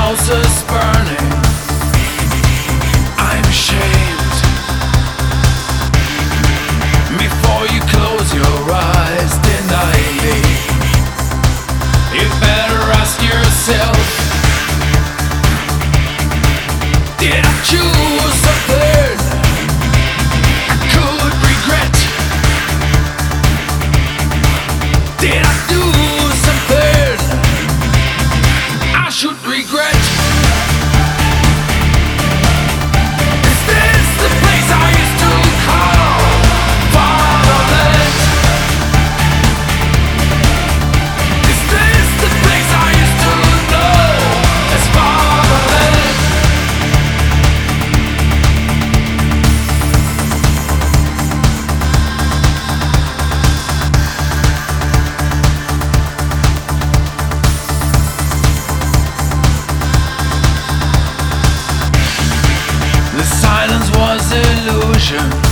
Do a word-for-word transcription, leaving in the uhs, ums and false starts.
house is burning. I'm ashamed. Before you close your eyes, deny me. You better ask yourself, did I choose something I could regret? Did I do something I should regret? Is this the place I used to call fatherland? Is this the place I used to know as fatherland? The silence was illusion.